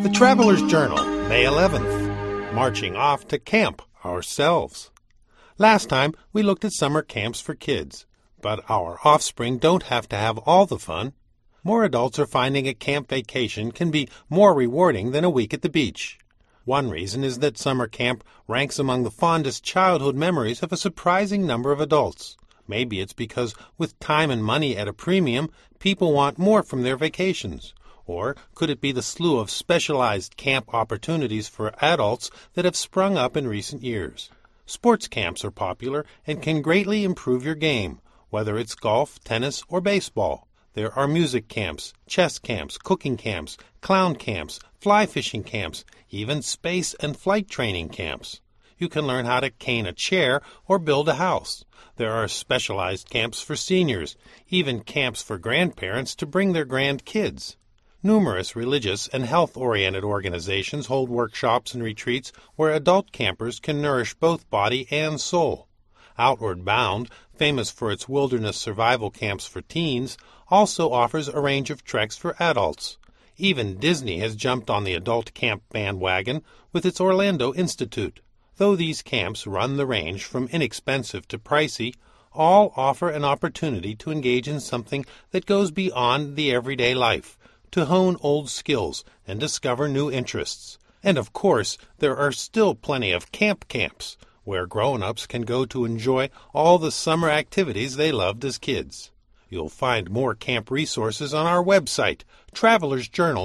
The Traveler's Journal, May 11th. Marching off to camp ourselves. Last time, we looked at summer camps for kids. But our offspring don't have to have all the fun. More adults are finding a camp vacation can be more rewarding than a week at the beach. One reason is that summer camp ranks among the fondest childhood memories of a surprising number of adults. Maybe it's because with time and money at a premium, people want more from their vacations. Or could it be the slew of specialized camp opportunities for adults that have sprung up in recent years? Sports camps are popular and can greatly improve your game, whether it's golf, tennis, or baseball. There are music camps, chess camps, cooking camps, clown camps, fly fishing camps, even space and flight training camps. You can learn how to cane a chair or build a house. There are specialized camps for seniors, even camps for grandparents to bring their grandkids. Numerous religious and health-oriented organizations hold workshops and retreats where adult campers can nourish both body and soul. Outward Bound, famous for its wilderness survival camps for teens, also offers a range of treks for adults. Even Disney has jumped on the adult camp bandwagon with its Orlando Institute. Though these camps run the range from inexpensive to pricey, all offer an opportunity to engage in something that goes beyond the everyday life, to hone old skills and discover new interests. And of course, there are still plenty of camps, where grown-ups can go to enjoy all the summer activities they loved as kids. You'll find more camp resources on our website,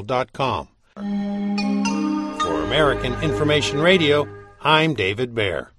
travelersjournal.com. For American Information Radio, I'm David Baer.